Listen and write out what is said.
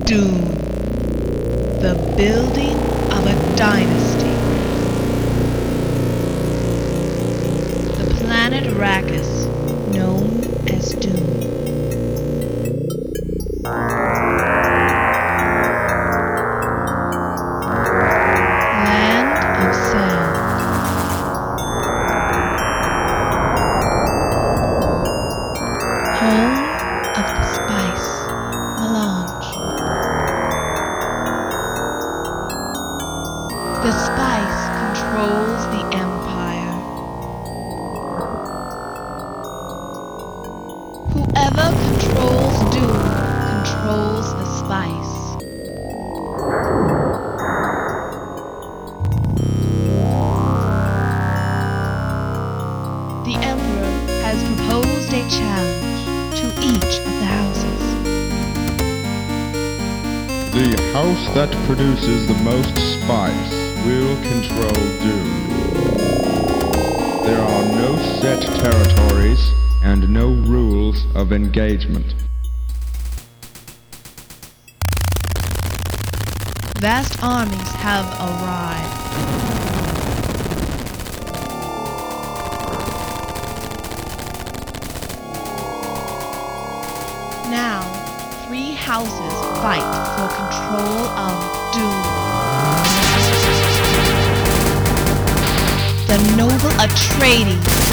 Dune, the building of a dynasty. The planet Arrakis, known as Dune. Land of sand. Home of the spice, melange. The spice controls the empire. Whoever controls Dune controls the spice. The Emperor has proposed a challenge to each of the houses. The house that produces the most spice will control Dune. There are no set territories and no rules of engagement. Vast armies have arrived. Now, 3 houses fight for control of Dune. The noble Atreides